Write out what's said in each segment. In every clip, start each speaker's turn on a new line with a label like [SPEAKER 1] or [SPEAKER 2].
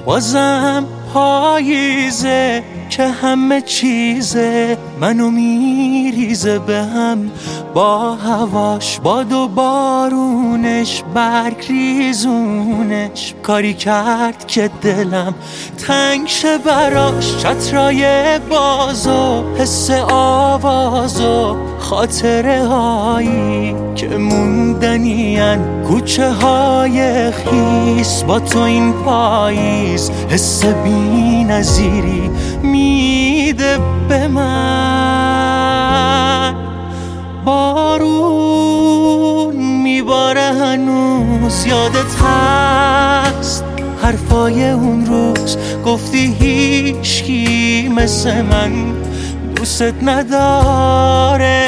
[SPEAKER 1] بازم پاییزه که همه چیزه منو میریزه به هم با هواش، باد و بارونش، برگ ریزونش. کاری کرد که دلم تنگ شه براش، چترای بازو، حس آوازو، خاطره هایی که موندنین، کوچه های خیس با تو این پاییز. حس بی نظیری میده به من، بارون میباره هنوز. یادت هست حرفای اون روز گفتی هیچکی مثل من دوست نداره.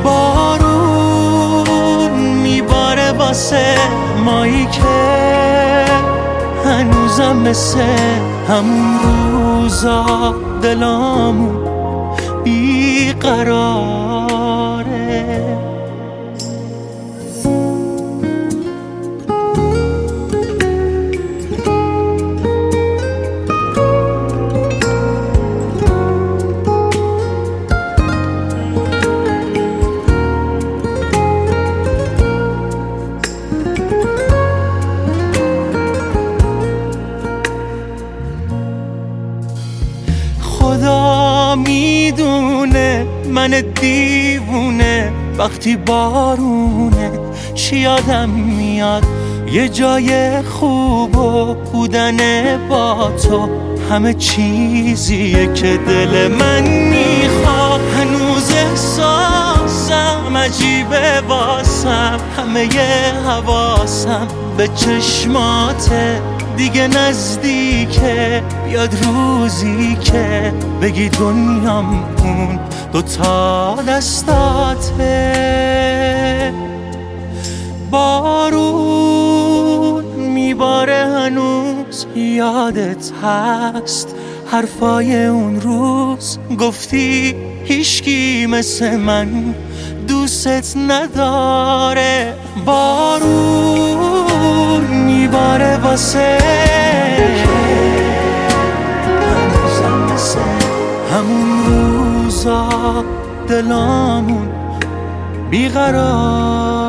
[SPEAKER 1] بارون میباره واسه مایی که هنوزم مثل همون روزا دلامون بیقراره. خدا میدونه من دیوونه وقتی بارونه چی یادم میاد. یه جای خوب و بودن با تو همه چیزیه که دل من میخواد. هنوز احساسم عجیبه واسم، همه حواسم به چشماته دیگه نزدیکه. بیاد روزی که بگی دنیام اون دوتا دستاته. بارون میباره هنوز، یادت هست حرفای اون روز گفتی هیچکی مثل من دوست نداره. بارون میباره واسه هنوزم مثل همون روزا دلامون بیقرار.